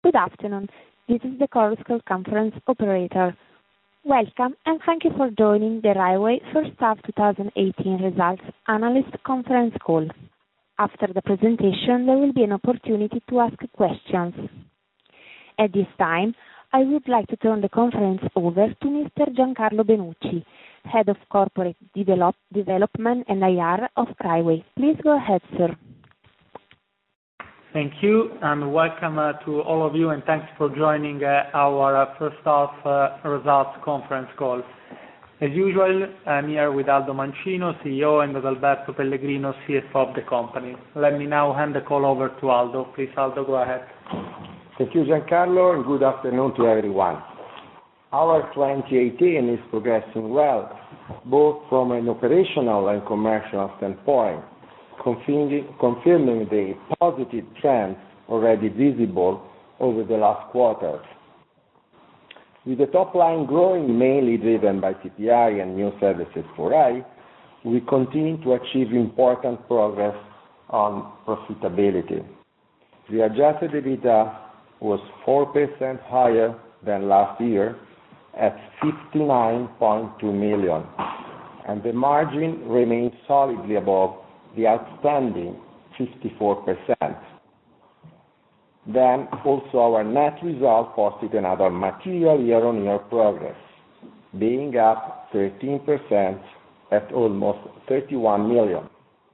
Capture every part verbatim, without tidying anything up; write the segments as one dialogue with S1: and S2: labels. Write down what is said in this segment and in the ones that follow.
S1: Good afternoon. This is the Chorus Call conference operator. Welcome, and thank you for joining the Rai Way First Half twenty eighteen Results Analyst Conference Call. After the presentation, there will be an opportunity to ask questions. At this time, I would like to turn the conference over to Mister Giancarlo Benucci, Head of Corporate Develop, Development and I R of Rai Way. Please go ahead, sir.
S2: Thank you, and welcome uh, to all of you, and thanks for joining uh, our uh, first half uh, results conference call. As usual, I'm here with Aldo Mancino, C E O, and Adalberto Pellegrino, C F O of the company. Let me now hand the call over to Aldo. Please, Aldo, go ahead.
S3: Thank you, Giancarlo, and good afternoon to everyone. Our twenty eighteen is progressing well, both from an operational and commercial standpoint, confirming, confirming the positive trends already visible over the last quarters. With the top line growing mainly driven by C P I and new services for Rai, we continue to achieve important progress on profitability. The adjusted EBITDA was four percent higher than last year at fifty-nine point two million, and the margin remains solidly above the outstanding fifty-four percent. Then also our net result posted another material year-on-year progress, being up thirteen percent at almost thirty-one million.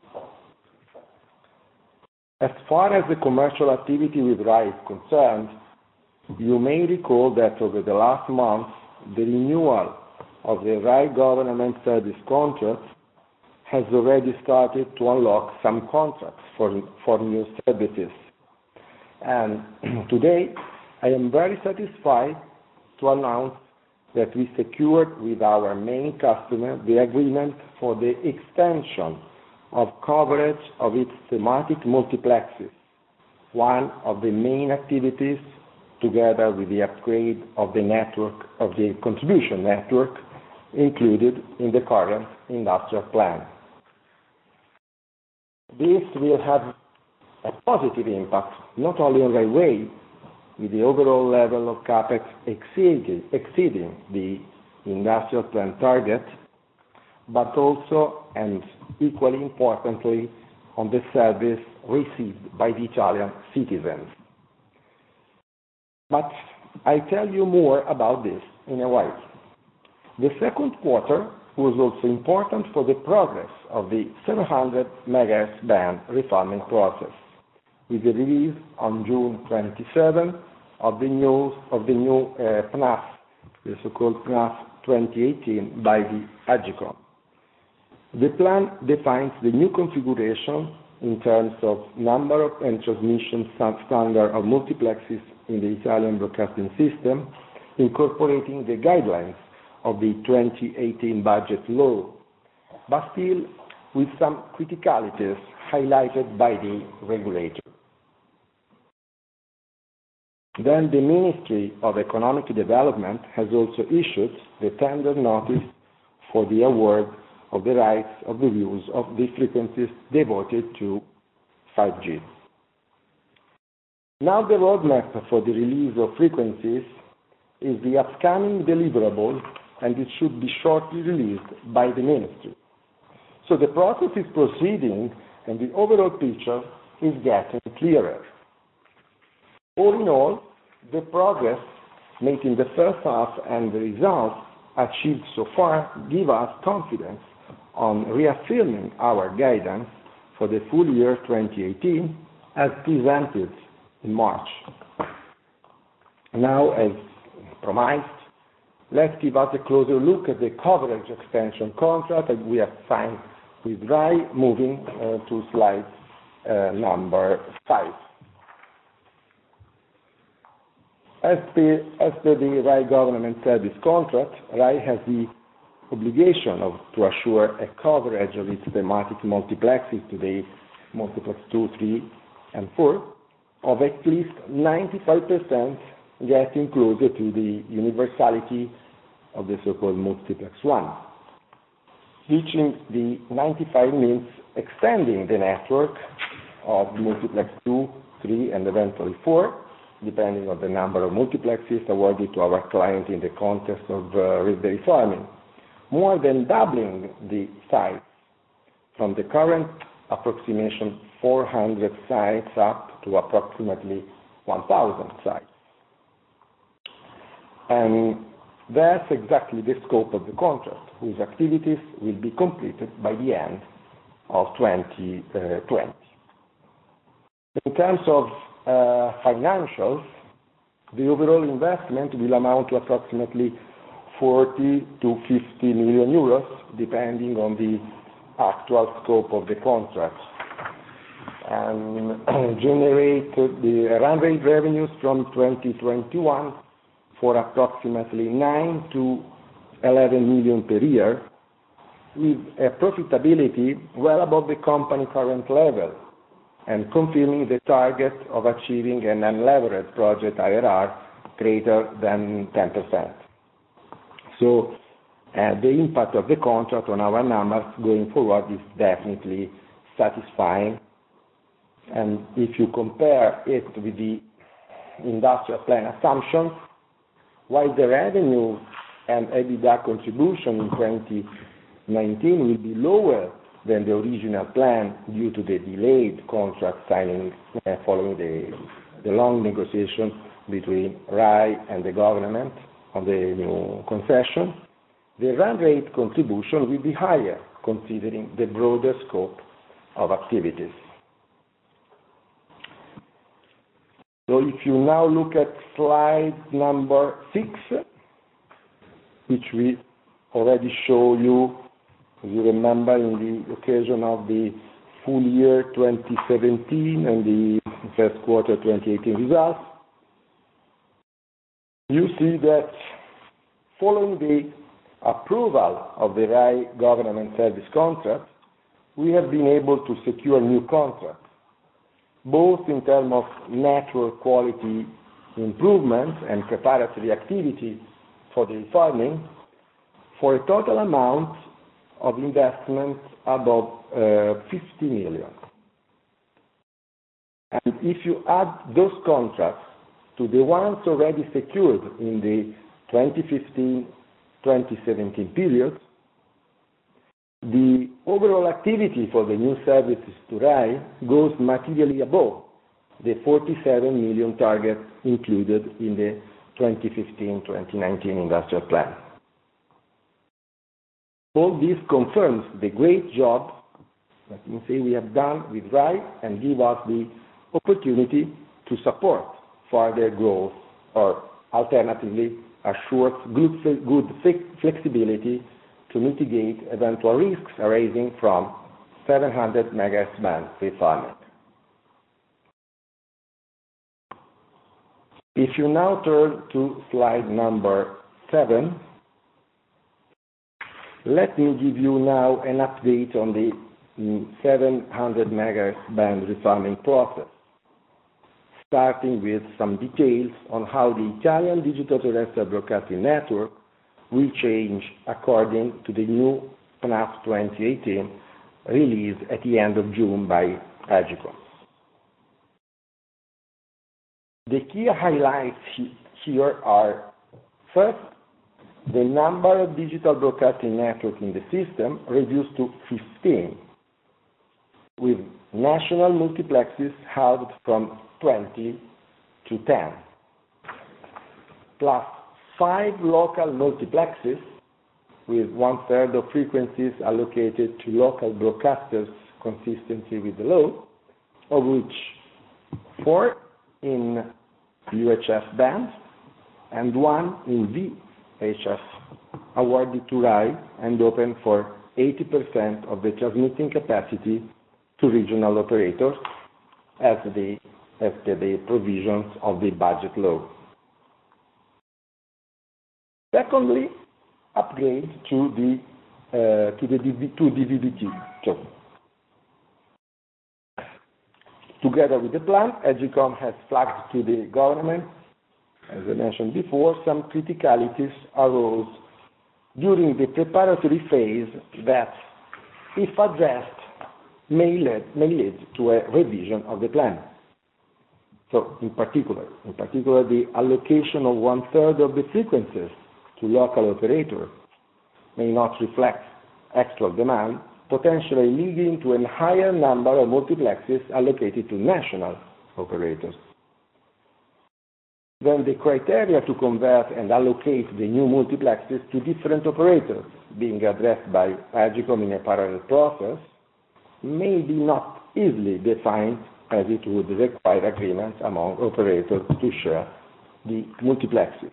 S3: As far as the commercial activity with Rai is concerned, you may recall that over the last month, the renewal of the Rai government service contract has already started to unlock some contracts for, for new services. And today, I am very satisfied to announce that we secured with our main customer the agreement for the extension of coverage of its thematic multiplexes, one of the main activities together with the upgrade of the network, of the contribution network included in the current industrial plan. This will have a positive impact not only on Rai Way, with the overall level of CapEx exceeding, exceeding the industrial plan target, but also, and equally importantly, on the service received by the Italian citizens. But I tell you more about this in a while. The second quarter was also important for the progress of the seven hundred megahertz band refarming process, with the release on June twenty-seventh of the new of the new uh, P N A F, the so-called P N A F twenty eighteen by the AGCOM. The plan defines the new configuration in terms of number of and transmission standard of multiplexes in the Italian broadcasting system, incorporating the guidelines of the twenty eighteen budget law, but still with some criticalities highlighted by the regulator. Then the Ministry of Economic Development has also issued the tender notice for the award of the rights of the use of the frequencies devoted to five G. Now the roadmap for the release of frequencies is the upcoming deliverable, and it should be shortly released by the Ministry. So the process is proceeding, and the overall picture is getting clearer. All in all, the progress made in the first half and the results achieved so far give us confidence on reaffirming our guidance for the full year twenty eighteen as presented in March. Now, as promised, let's give us a closer look at the coverage extension contract that we have signed with Rai, moving uh, to slide uh, number five. As per, as per the Rai government service contract, Rai has the obligation of, to assure a coverage of its thematic multiplexes, today multiplex two, three, and four, of at least ninety-five percent, getting closer to the universality of the so-called multiplex one. Reaching the ninety-five means extending the network of multiplex two, three, and eventually four depending on the number of multiplexes awarded to our client in the context of uh, raspberry farming, more than doubling the size from the current approximation four hundred sites up to approximately one thousand sites. And that's exactly the scope of the contract, whose activities will be completed by the end of twenty twenty. In terms of uh, financials, the overall investment will amount to approximately forty to fifty million euros, depending on the actual scope of the contract, and generate the run rate revenues from twenty twenty-one for approximately nine to eleven million per year, with a profitability well above the company current level, and confirming the target of achieving an unlevered project I R R greater than ten percent. So uh, the impact of the contract on our numbers going forward is definitely satisfying. And if you compare it with the industrial plan assumptions, while the revenue and EBITDA contribution in twenty nineteen will be lower than the original plan due to the delayed contract signing uh, following the, the long negotiation between R A I and the government on the new concession, the run rate contribution will be higher considering the broader scope of activities. So if you now look at slide number six, which we already show you, as you remember, in the occasion of the full year twenty seventeen and the first quarter twenty eighteen results, you see that following the approval of the R A I government service contract, we have been able to secure new contracts, both in terms of network quality improvement and preparatory activity for the farming, for a total amount of investment above uh, fifty million. And if you add those contracts to the ones already secured in the twenty fifteen twenty seventeen period, the overall activity for the new services to R A I goes materially above the forty-seven million target included in the twenty fifteen twenty nineteen industrial plan. All this confirms the great job that we say we have done with R A I and give us the opportunity to support further growth, or alternatively assures good, good flexibility to mitigate eventual risks arising from seven hundred megahertz band refarming. If you now turn to slide number seven, let me give you now an update on the seven hundred megahertz band refarming process, starting with some details on how the Italian digital terrestrial broadcasting network will change according to the new P N A F twenty eighteen released at the end of June by Agicom. The key highlights here are, first, the number of digital broadcasting networks in the system reduced to fifteen, with national multiplexes halved from twenty to ten, plus five local multiplexes with one-third of frequencies allocated to local broadcasters consistently with the law, of which four in U H F bands and one in V H F, awarded to R A I and open for eighty percent of the transmitting capacity to regional operators as the, as the provisions of the budget law. Secondly, upgrade to the uh, to the to D V B T. So, together with the plan, Agicom has flagged to the government, as I mentioned before, some criticalities arose during the preparatory phase that, if addressed, may lead, may lead to a revision of the plan. So in particular, in particular, the allocation of one-third of the frequencies to local operators may not reflect actual demand, potentially leading to a higher number of multiplexes allocated to national operators. Then the criteria to convert and allocate the new multiplexes to different operators being addressed by Agcom in a parallel process may be not easily defined, as it would require agreements among operators to share the multiplexes.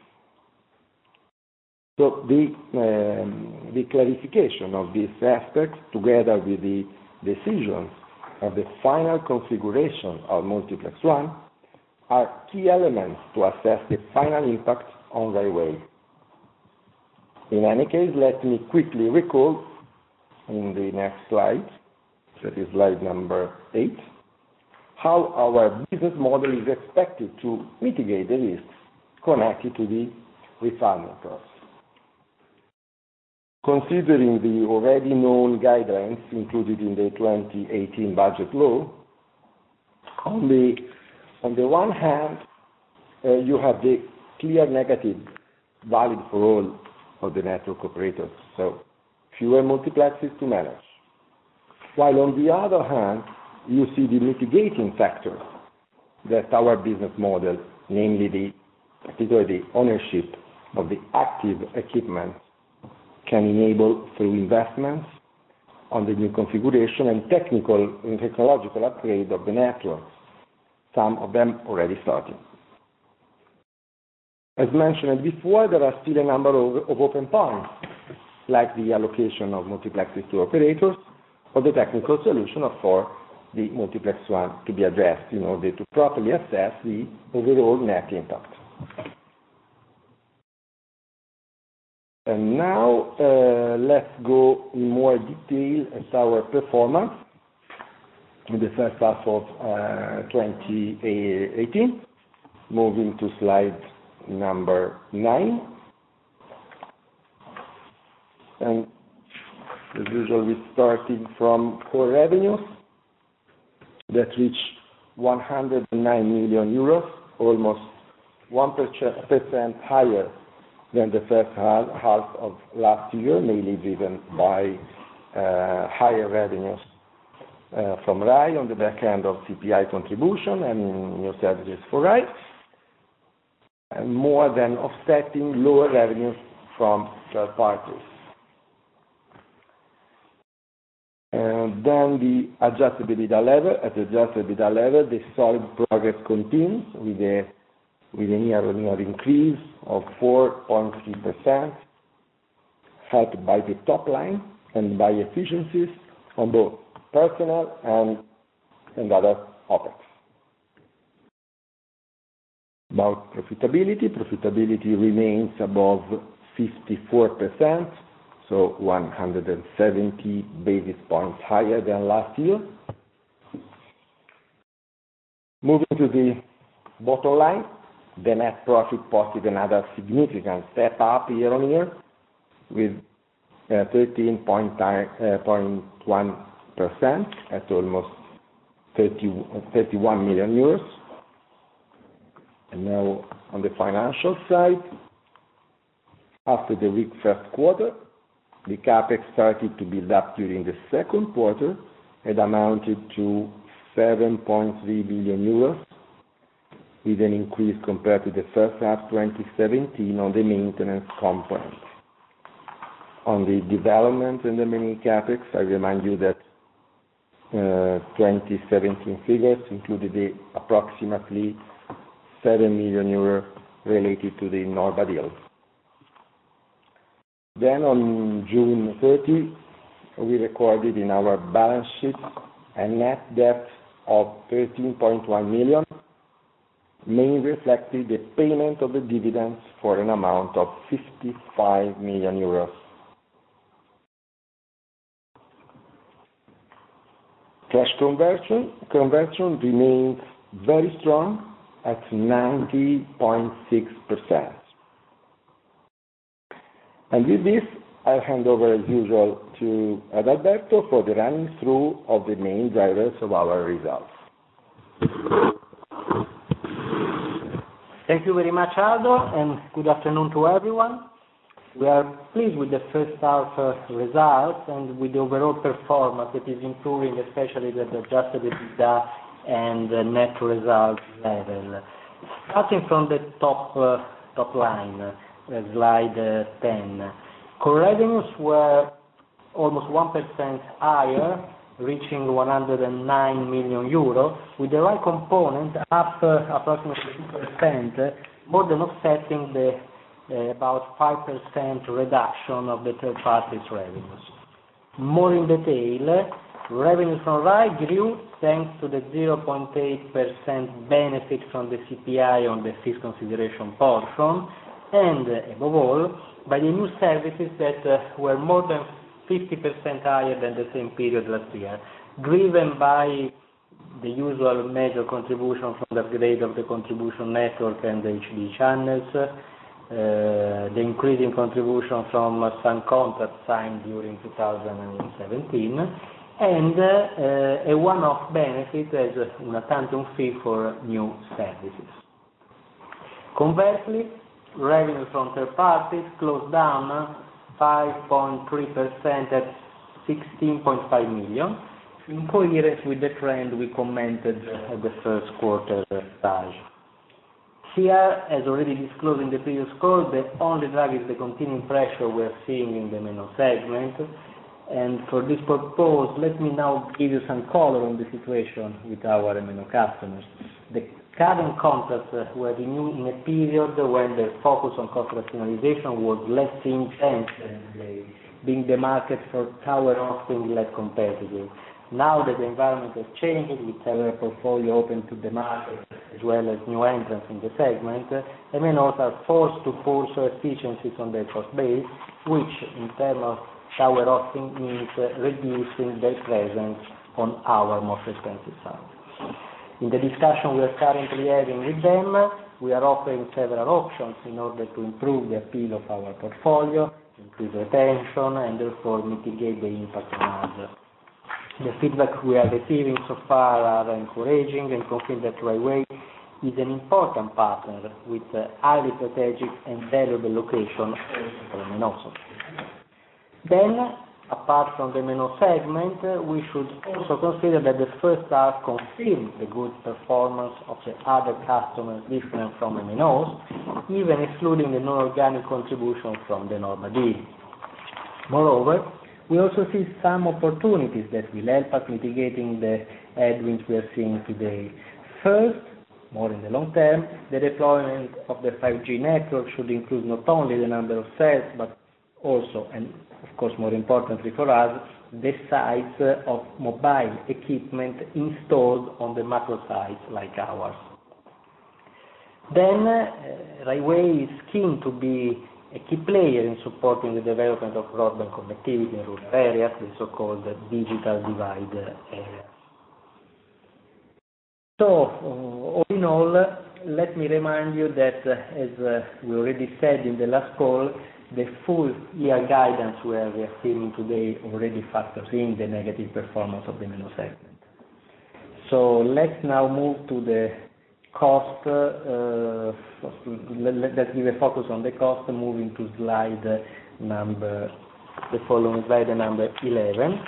S3: So the, um, the clarification of these aspects, together with the decisions of the final configuration of Multiplex one, are key elements to assess the final impact on Rai Way. In any case, let me quickly recall in the next slide, that is slide number eight, how our business model is expected to mitigate the risks connected to the refarming process. Considering the already known guidelines included in the twenty eighteen budget law, on the, on the one hand, uh, you have the clear negative valid for all of the network operators, so fewer multiplexes to manage. While on the other hand, you see the mitigating factors that our business model, namely the, particularly the ownership of the active equipment, can enable through investments on the new configuration and technical and technological upgrade of the networks, some of them already starting. As mentioned before, there are still a number of, of open points, like the allocation of multiplexes to operators, or the technical solution for the Multiplex one to be addressed in order to properly assess the overall net impact. And now uh, let's go in more detail at our performance in the first half of uh, twenty eighteen. Moving to slide number nine. And as usual, we're starting from core revenues that reach one hundred nine million euros, almost one percent higher than the first half, half of last year, mainly driven by uh, higher revenues uh, from Rai on the back end of C P I contribution and new services for Rai, and more than offsetting lower revenues from third parties. And then the adjusted EBITDA level, at the adjusted EBITDA level, the solid progress continues with a with a year-on-year increase of four point three percent, helped by the top line and by efficiencies on both personnel and, and other OpEx. About profitability, profitability remains above fifty-four percent, so one hundred seventy basis points higher than last year. Moving to the bottom line, the net profit posted another significant step up year on year with uh, thirteen point one percent at almost thirty-one million euros. And now on the financial side, after the weak first quarter, the CapEx started to build up during the second quarter and amounted to seven point three billion euros, with an increase compared to the first half twenty seventeen on the maintenance component. On the development and the mini CapEx, I remind you that uh, twenty seventeen figures included the approximately seven million euros related to the Norba deal. Then on June thirtieth, we recorded in our balance sheet a net debt of thirteen point one million, mainly reflected the payment of the dividends for an amount of fifty-five million euros. Cash conversion, conversion remains very strong at ninety point six percent. And with this, I'll hand over as usual to Adalberto for the running through of the main drivers of our results.
S4: Thank you very much, Aldo, and good afternoon to everyone. We are pleased with the first half uh, results and with the overall performance that is improving, especially the adjusted EBITDA and the net result level. Starting from the top uh, top line, uh, slide uh, ten. Core revenues were almost one percent higher, reaching one hundred nine million euro, with the right component up uh, approximately two percent, uh, more than offsetting the uh, about five percent reduction of the third party's revenues. More in detail, revenues from R A I grew thanks to the zero point eight percent benefit from the C P I on the fixed consideration portion, and uh, above all, by the new services that uh, were more than fifty percent higher than the same period last year, driven by the usual major contribution from the upgrade of the contribution network and the H D channels, uh, the increasing contribution from uh, some contracts signed during two thousand seventeen, and uh, a one-off benefit as una tantum fee for new services. Conversely, revenue from third parties closed down five point three percent at sixteen point five million, in coherence with the trend we commented at the first quarter stage. Here, as already disclosed in the previous call, the only drag is the continuing pressure we are seeing in the M N O segment, and for this purpose, let me now give you some color on the situation with our M N O customers. The current contracts uh, were renewed in a period when the focus on cost rationalization was less intense, and being the market for tower hosting less competitive. Now that the environment has changed, with several portfolio open to the market, as well as new entrants in the segment, M N Os are forced to pursue efficiencies on their cost base, which in terms of tower hosting means uh, reducing their presence on our most expensive side. In the discussion we are currently having with them, we are offering several options in order to improve the appeal of our portfolio, increase retention, and therefore mitigate the impact on us. The feedback we are receiving so far are encouraging and confirm that Rai Way is an important partner with a highly strategic and valuable location for M N Os. Then, apart from the M N O segment, uh, we should also consider that the first half confirmed the good performance of the other customers different from M N Os, even excluding the non-organic contribution from the Norma deal. Moreover, we also see some opportunities that will help us mitigating the headwinds we are seeing today. First, more in the long term, the deployment of the five G network should increase not only the number of cells, but also, and of course more importantly for us, the size of mobile equipment installed on the macro sites like ours. Then, uh, Rai Way is keen to be a key player in supporting the development of broadband connectivity in rural areas, the so-called digital divide areas. So, uh, all in all, let me remind you that, uh, as uh, we already said in the last call, the full year guidance we are reaffirming today already factors in the negative performance of the M N O segment. So let's now move to the cost. Uh, let's give a focus on the cost, moving to slide number, the following slide number eleven.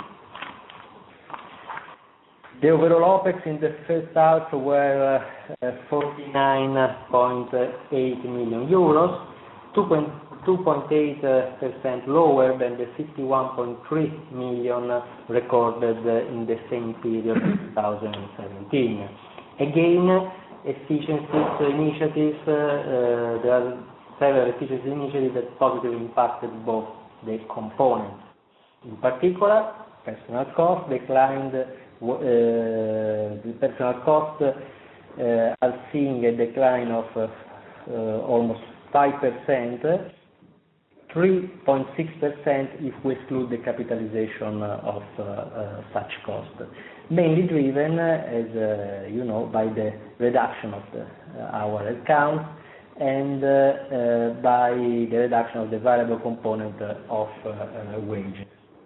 S4: The overall OPEX in the first half were uh, forty-nine point eight million euros, two point eight percent lower than the fifty-one point three million recorded in the same period in two thousand seventeen. Again, efficiency initiatives, uh, uh, there are several efficiency initiatives that positively impacted both the components. In particular, personnel costs declined, uh, the personnel costs uh, are seeing a decline of uh, uh, almost five percent, three point six percent if we exclude the capitalization of uh, uh, such costs, mainly driven, uh, as uh, you know, by the reduction of the, uh, our headcount and uh, uh, by the reduction of the variable component uh, of uh, uh, wages.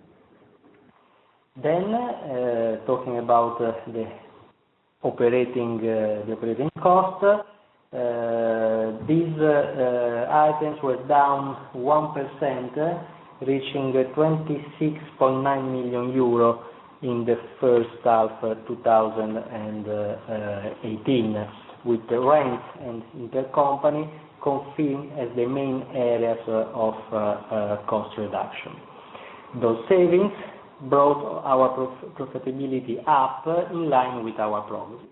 S4: Then, uh, talking about uh, the operating uh, the operating cost, Uh, these uh, items were down one percent, reaching twenty-six point nine million euro in the first half of two thousand eighteen, with the rent and intercompany confirmed as the main areas of uh, uh, cost reduction. Those savings brought our prof profitability up in line with our promises.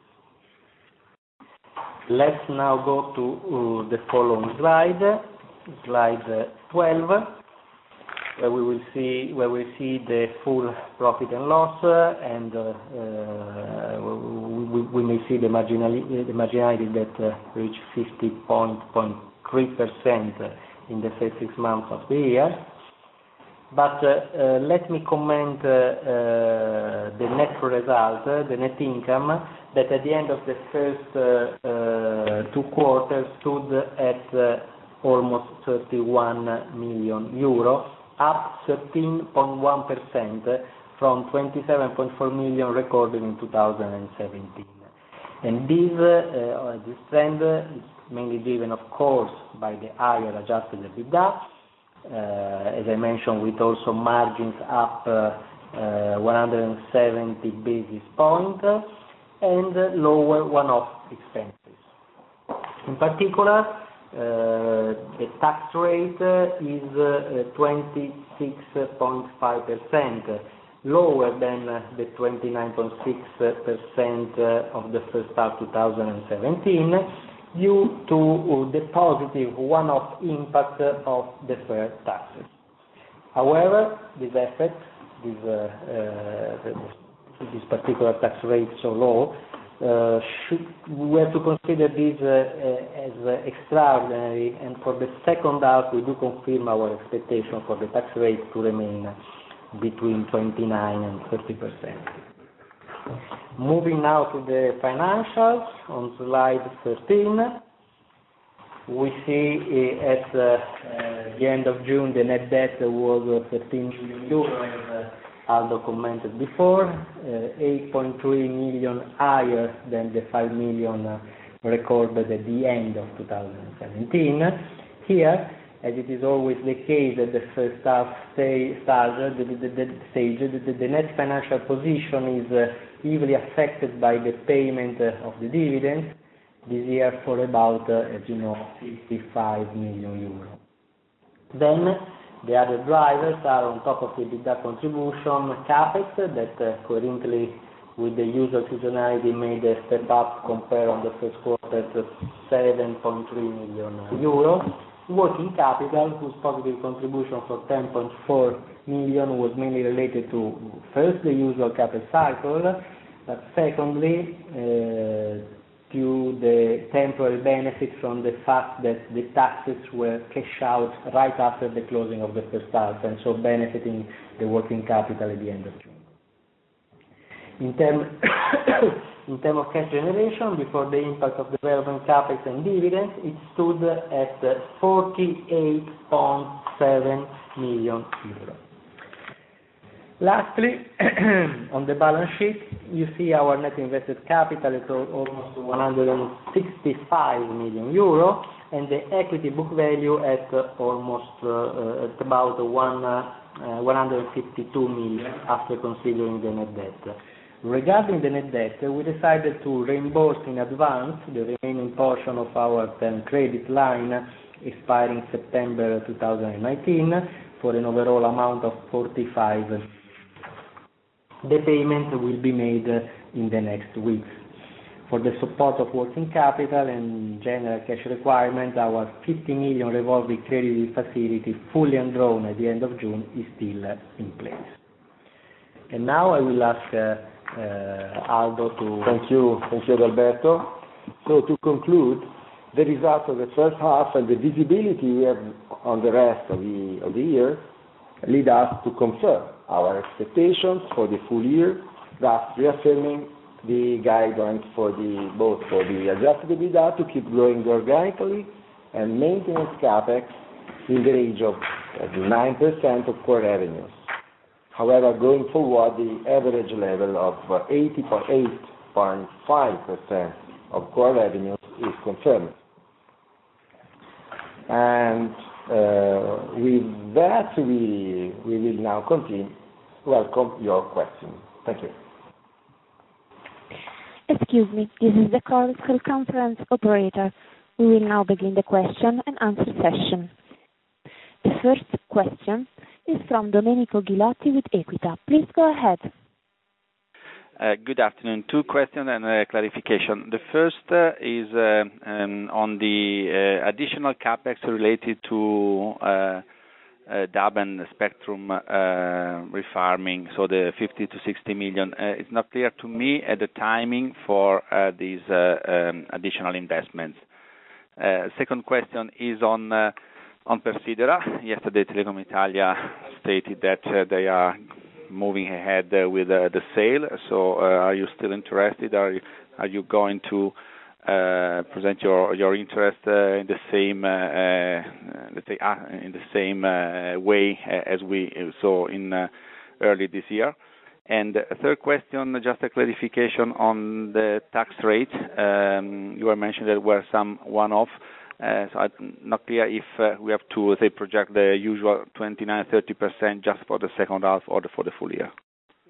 S4: Let's now go to uh, the following slide, slide twelve, where we will see where we see the full profit and loss, uh, and uh, uh, we, we may see the marginality, the marginality that uh, reached fifty point three percent in the first six months of the year. But uh, uh, let me comment uh, uh, the net result, uh, the net income, that at the end of the first uh, uh, two quarters stood at uh, almost thirty-one million euro, up thirteen point one percent from twenty-seven point four million recorded in two thousand seventeen. And this, uh, this trend is mainly driven, of course, by the higher adjusted EBITDA. Uh, as I mentioned, with also margins up uh, uh, one hundred seventy basis points and uh, lower one-off expenses. In particular, uh, the tax rate uh, is uh, twenty-six point five percent, lower than uh, the twenty-nine point six percent uh, of the first half two thousand seventeen, due to the positive one-off impact of deferred taxes. However, this effect, this, uh, uh, this particular tax rate so low, uh, should, we have to consider this uh, as uh, extraordinary, and for the second half we do confirm our expectation for the tax rate to remain between twenty-nine and thirty percent. Moving now to the financials, on slide thirteen, we see uh, at uh, uh, the end of June the net debt was uh, thirteen million euro, as uh, Aldo commented before, uh, eight point three million higher than the five million uh, recorded at the end of two thousand seventeen. Here, as it is always the case at the first half stage, the, the, the, stage, the, the net financial position is uh, heavily affected by the payment uh, of the dividends this year for about, uh, as you know, fifty-five million euro. Then the other drivers are, on top of the EBITDA contribution, CapEx, that uh, coherently with the usual seasonality made a step up compared on the first quarter to seven point three million euro. Working capital, whose positive contribution for ten point four million was mainly related to, first, the usual CapEx cycle, but secondly, uh, to the temporary benefit from the fact that the taxes were cashed out right after the closing of the first half, and so benefiting the working capital at the end of June. In terms in term of cash generation, before the impact of development CapEx and dividends, it stood at forty-eight point seven million euros. Lastly, on the balance sheet, you see our net invested capital at almost one hundred sixty-five million euro, and the equity book value at almost uh, at about one, uh, one hundred fifty-two million after considering the net debt. Regarding the net debt, we decided to reimburse in advance the remaining portion of our term credit line expiring September two thousand nineteen for an overall amount of forty-five million. The payment will be made in the next weeks. For the support of working capital and general cash requirements, our fifty million revolving credit facility, fully undrawn at the end of June, is still in place. And now I will ask uh, uh, Aldo to...
S3: Thank you, thank you, Alberto. So to conclude, the results of the first half and the visibility we have on the rest of the, of the year lead us to confirm our expectations for the full year, thus reaffirming the guidance for the both for the adjusted EBITDA to keep growing organically and maintenance CapEx in the range of nine percent of core revenues. However, going forward, the average level of eighty point five percent of core revenues is confirmed, And uh, with that, we, we will now continue. Welcome your question. Thank you.
S1: Excuse me, this is the Chorus Call conference operator. We will now begin the question and answer session. The first question is from Domenico Ghilotti with Equita. Please go ahead.
S5: Uh, good afternoon. Two questions and a clarification. The first uh, is uh, um, on the uh, additional capex related to uh, uh, D A B and spectrum uh, refarming, so the fifty to sixty million. Uh, it's not clear to me at the timing for uh, these uh, um, additional investments. Uh, second question is on uh, on Persidera. Yesterday, Telecom Italia stated that uh, they are moving ahead uh, with uh, the sale. So, uh, are you still interested? Are you, are you going to uh, present your your interest uh, in the same uh, uh, let's say uh, in the same uh, way as we saw in uh, early this year? And a third question, just a clarification on the tax rate. Um, you were mentioning there were some one-off. Uh, so I'm not clear if uh, we have to, say, project the usual twenty-nine to thirty percent just for the second half or the, for the full year.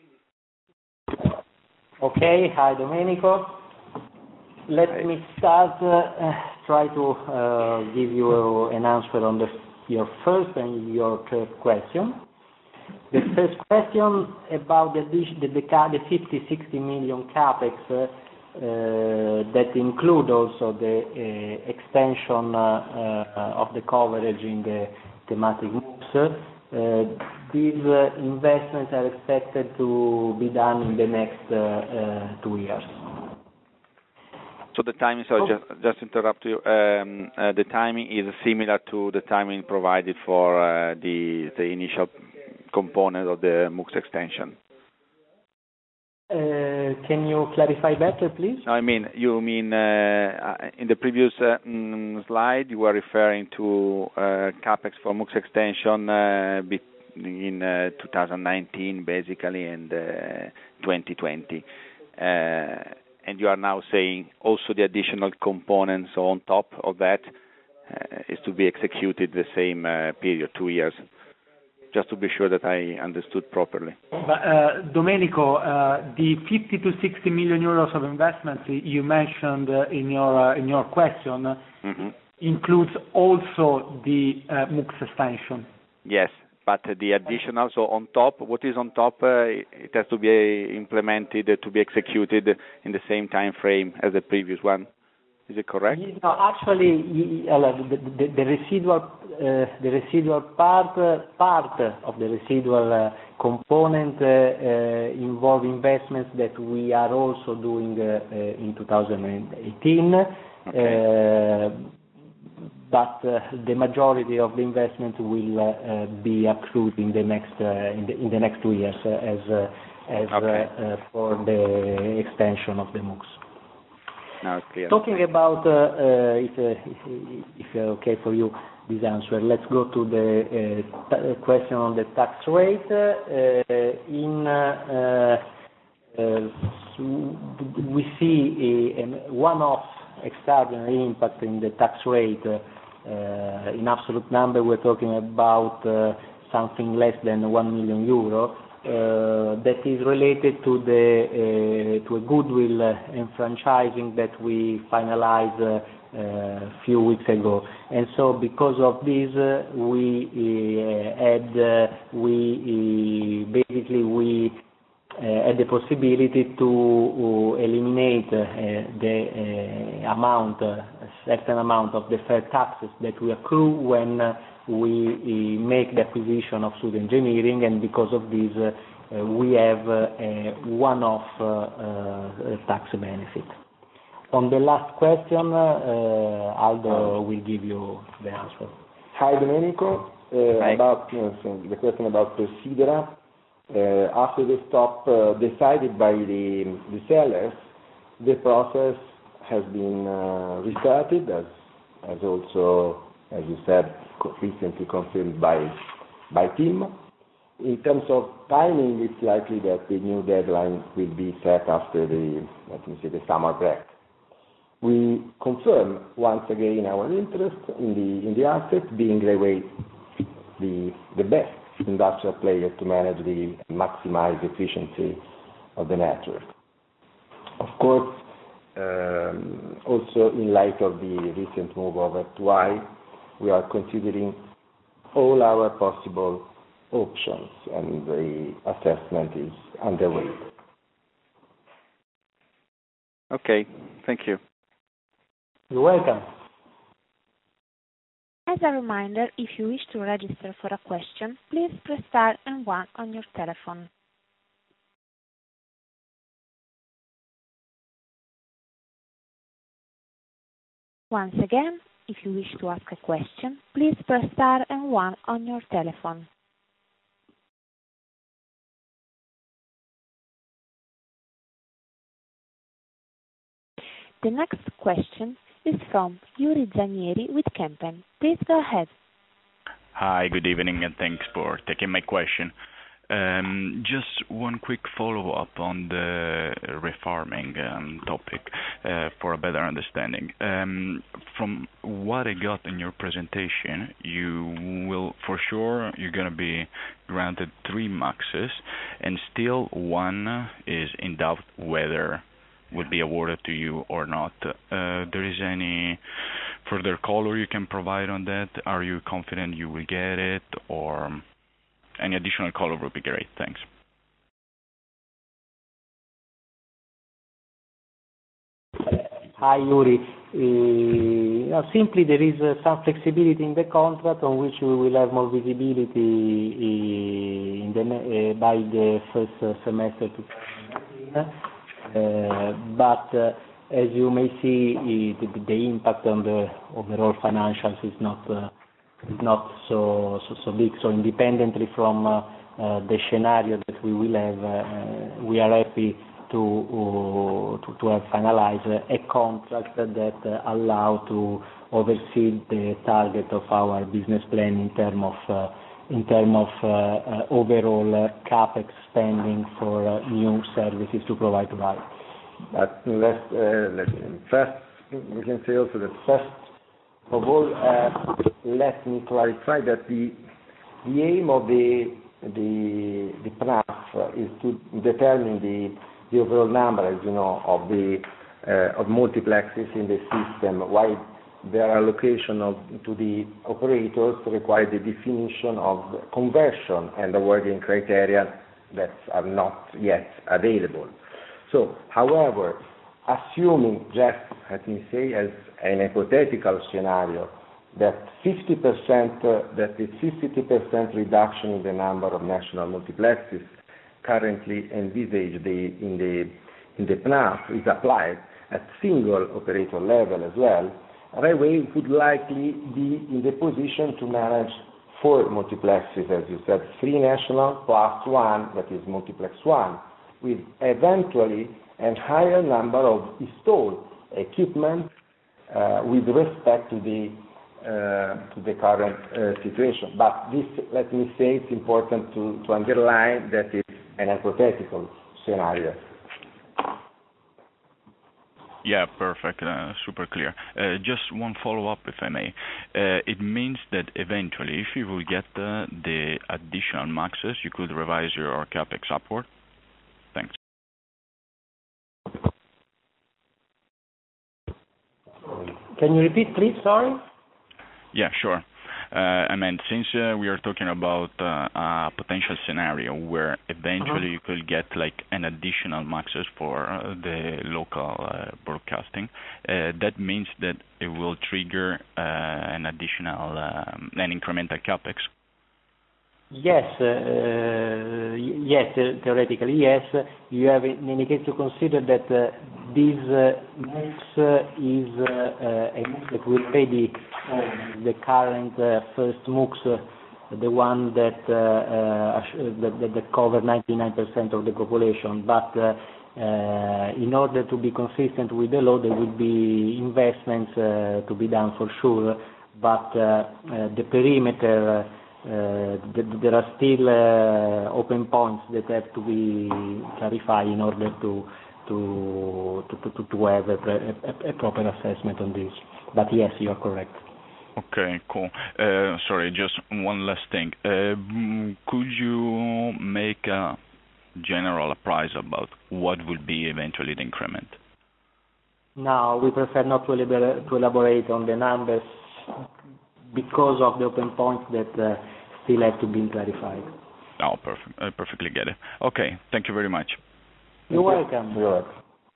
S4: Okay. Hi, Domenico. Let
S5: Hi.
S4: me start, uh, try to uh, give you an answer on the, your first and your third question. The first question about the, the, the, the fifty, sixty million capex uh, uh, that include also the uh, extension uh, uh, of the coverage in the thematic MUX. Uh, these uh, investments are expected to be done in the next uh, uh, two years.
S5: So the timing, sorry, oh. just, just interrupt you, um, uh, the timing is similar to the timing provided for uh, the, the initial component of the MUX extension.
S4: Uh, can you clarify better, please?
S5: No, I mean, you mean uh, in the previous uh, mm, slide, you were referring to uh, capex for MUX extension uh, in uh, two thousand nineteen, basically, and uh, twenty twenty. Uh, and you are now saying also the additional components on top of that uh, is to be executed the same uh, period, two years. Just to be sure that I understood properly.
S2: But, uh, Domenico, uh, the fifty to sixty million euros of investments you mentioned uh, in your uh, in your question mm-hmm. includes also the uh, MUX extension.
S5: Yes, but the additional, so on top, what is on top, uh, it has to be implemented uh, to be executed in the same time frame as the previous one. Is it correct?
S4: No, actually, the, the, the residual, uh, the residual part, uh, part of the residual uh, component uh, uh, involve investments that we are also doing uh, uh, in two thousand eighteen. Okay. Uh, but uh, the majority of the investment will uh, uh, be accrued in the next uh, in, the, in the next two years uh, as uh, as okay. uh, uh, for the extension of the MUX.
S5: Now it's clear.
S4: Talking about, uh, uh, if, uh, if, if uh, okay for you, this answer, let's go to the uh, t- question on the tax rate. Uh, in uh, uh, we see a, a one-off extraordinary impact in the tax rate. Uh, in absolute number, we're talking about uh, something less than one million euro. Uh, that is related to the uh, to a goodwill uh, enfranchising that we finalized uh, a few weeks ago, and so because of this uh, we uh, had uh, we uh, basically we uh, had the possibility to uh, eliminate uh, the uh, amount, uh, a certain amount of deferred taxes that we accrue when uh, we uh, make the acquisition of Sud Engineering, and because of this uh, uh, we have uh, a one-off uh, uh, tax benefit. On the last question, uh, Aldo will give you the answer.
S3: Hi, Domenico. Uh,
S5: Hi.
S3: About uh, so the question about Persidera. Uh, after the stop uh, decided by the, the sellers, the process has been uh, restarted, as as also, as you said, recently confirmed by by TIM. In terms of timing, it's likely that the new deadline will be set after the, let me say, the summer break. we confirm once again our interest in the in the asset, being Rai Way the the best industrial player to manage the maximize efficiency of the network. Of course, um, also in light of the recent move over to Rai, we are considering all our possible options, and the assessment is underway.
S5: Okay, thank you.
S4: You're welcome.
S1: As a reminder, if you wish to register for a question, please press star and one on your telephone. Once again, if you wish to ask a question, please press star and one on your telephone. The next question is from Yuri Zanieri with Kempen. Please go ahead.
S6: Hi, good evening, and thanks for taking my question. Um, just one quick follow-up on the refarming um, topic uh, for a better understanding. Um, from what I got in your presentation, you will, for sure, you're going to be granted three maxes, and still one is in doubt whether would be awarded to you or not. Uh, there is any further color you can provide on that? Are you confident you will get it, or any additional color would be great? Thanks.
S4: Hi, Yuri. Uh, no, simply there is uh, some flexibility in the contract on which we will have more visibility uh, in the, uh, by the first uh, semester twenty nineteen. Uh, but uh, as you may see, uh, the, the impact on the overall financials is not uh, is not so, so so big. So independently from uh, uh, the scenario that we will have, uh, we are happy to uh, to, to have finalized a contract that uh, allow to oversee the target of our business plan in terms of uh, in terms of uh, uh, overall uh, capex spending for uh, new services to provide to Rai.
S3: But let's, uh, let's first, we can say also that first of all, uh, let me clarify that the the aim of the the the P N A F is to determine the the overall number, as you know, of the uh, of multiplexes in the system, while their allocation of, to the operators require the definition of conversion and awarding criteria that are not yet available. So, however, assuming, just let me say, as an hypothetical scenario, that fifty percent, uh, that the fifty percent reduction in the number of national multiplexes currently envisaged the, in the in the P N A F is applied at single operator level as well, Rai Way would likely be in the position to manage four multiplexes, as you said, three national plus one, that is multiplex one, with eventually a higher number of installed equipment uh, with respect to the uh, to the current uh, situation. But this, let me say, it's important to, to underline that it's an hypothetical scenario.
S6: Yeah, perfect. Uh, super clear. Uh, just one follow-up, if I may. Uh, it means that eventually, if you will get uh, the additional maxes, you could revise your capex upward? Thanks.
S4: Can you repeat, please? Sorry?
S6: Yeah, sure. Uh, I mean, since uh, we are talking about uh, a potential scenario where eventually uh-huh. you could get like an additional maxes for uh, the local uh, broadcasting, uh, that means that it will trigger uh, an additional, um, an incremental capex.
S4: Yes, uh, yes, uh, theoretically yes. You have in any case to consider that uh, this uh, mix uh, is uh, uh, a mix that will already uh, the current uh, first MUX, uh, the one that, uh, uh, that, that, that cover ninety-nine percent of the population. But uh, uh, in order to be consistent with the law, there will be investments uh, to be done for sure. But uh, uh, the perimeter. Uh, Uh, th there are still uh, open points that have to be clarified in order to to to to, to have a, a, a proper assessment on this. But yes, you are correct.
S6: Okay, cool. Uh, sorry, just one last thing. Uh, could you make a general price about what would be eventually the increment?
S4: No, we prefer not to elaborate, to elaborate on the numbers because of the open points that uh, still have to be clarified.
S6: Oh, perfect. I perfectly get it. Okay, thank you very much.
S4: You're welcome.
S3: You're welcome.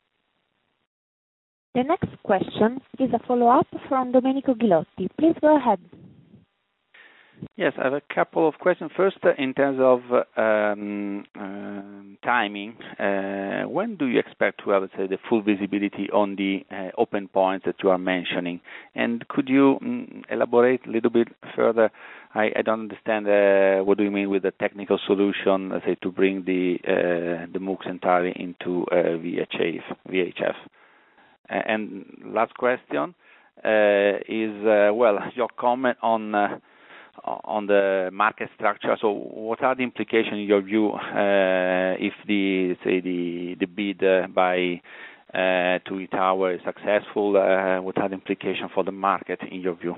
S1: The next question is a follow-up from Domenico Ghilotti. Please go ahead.
S5: Yes, I have a couple of questions. First, uh, in terms of um, uh, timing, uh, when do you expect to have, let's say, the full visibility on the uh, open points that you are mentioning? And could you um, elaborate a little bit further? I, I don't understand uh, what do you mean with the technical solution, let's say, to bring the uh, the MOOCs entirely into uh, V H F. V H F. Uh, and last question uh, is, uh, well, your comment on uh, on the market structure. So what are the implications in your view uh, if the, say, the the bid uh, by uh, T W I Tower is successful? Uh, what are the implications for the market in your view?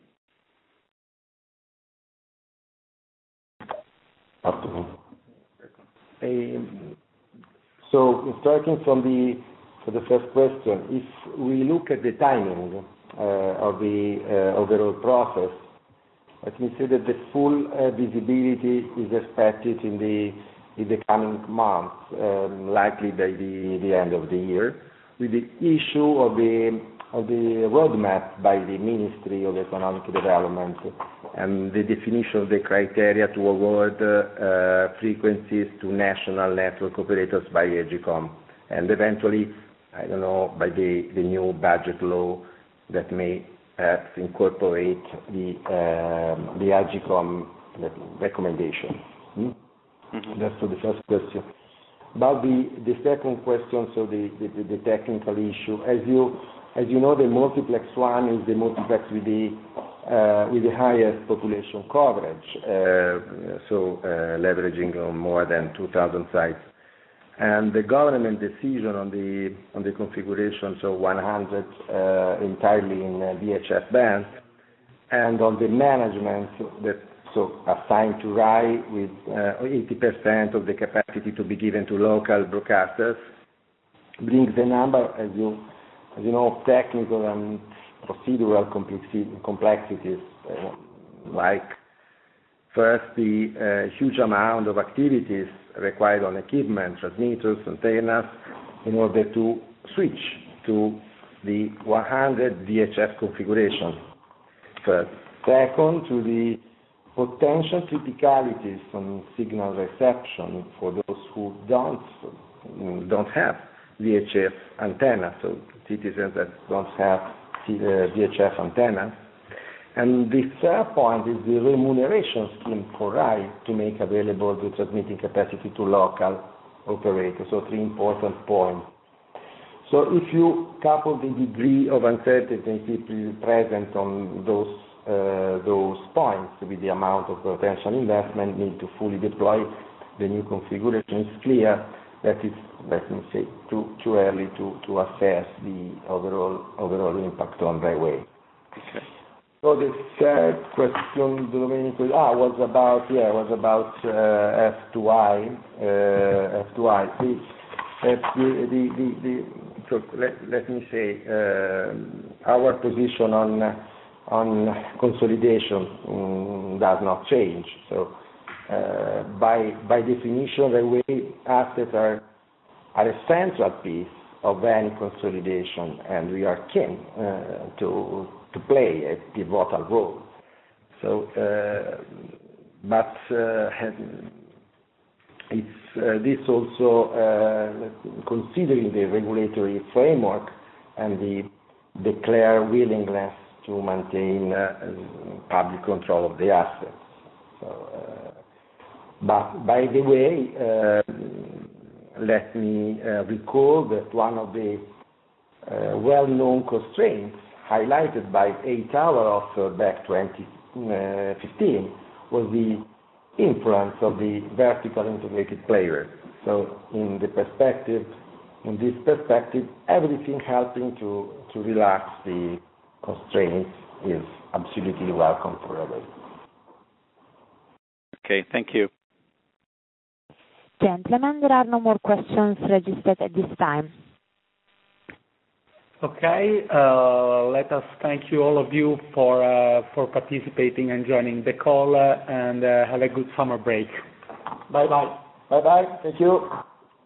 S3: Um, so starting from the for the first question, if we look at the timing uh, of the uh, overall process, let me say that the full uh, visibility is expected in the in the coming months, um, likely by the, the end of the year, with the issue of the of the roadmap by the Ministry of Economic Development and the definition of the criteria to award uh, frequencies to national network operators by AGCOM, and eventually, I don't know, by the, the new budget law that may uh, incorporate the uh, the AGCOM recommendation. Hmm? Mm-hmm. That's for the first question. About the, the second question, so the, the, the technical issue, as you as you know, the multiplex one is the multiplex with the uh, with the highest population coverage, uh, so uh, leveraging on more than two thousand sites. And the government decision on the on the configuration, so one hundred uh, entirely in uh, V H F band, and on the management that so assigned to R A I with uh, eighty percent of the capacity to be given to local broadcasters, brings the number, as you as you know, technical and procedural complexi- complexities, uh, like first the uh, huge amount of activities required on equipment, transmitters, antennas, in order to switch to the one hundred V H F configuration. First. Second, to the potential criticalities on signal reception for those who don't don't have V H F antennas, so citizens that don't have V H F antennas. And the third point is the remuneration scheme for R A I to make available the transmitting capacity to local operators. So three important points. So if you couple the degree of uncertainty present on those uh, those points with the amount of potential investment need to fully deploy the new configuration, it's clear that it's, let me say, too too early to, to assess the overall overall impact on railway.
S5: Okay.
S3: So the third question, Domenico, ah, was about yeah, was about uh, F two I, uh, F two I. The, the, the, the, the, so let, let me say uh, our position on on consolidation um, does not change. So uh, by by definition, railway assets are are a central piece of any consolidation, and we are keen uh, to. to play a pivotal role. So, uh, but uh, it's uh, this also uh, considering the regulatory framework and the declared willingness to maintain uh, public control of the assets. So, uh, but by the way, uh, let me uh, recall that one of the uh, well-known constraints highlighted by A Tower of uh, back twenty fifteen was the influence of the vertical integrated player. So in the perspective In this perspective, everything helping to, to relax the constraints is absolutely welcome for everybody.
S5: Okay, thank you.
S1: Gentlemen, there are no more questions registered at this time.
S2: Okay, uh, let us thank you all of you for uh, for participating and joining the call, uh, and uh, have a good summer break.
S3: Bye bye. Bye bye. Thank you.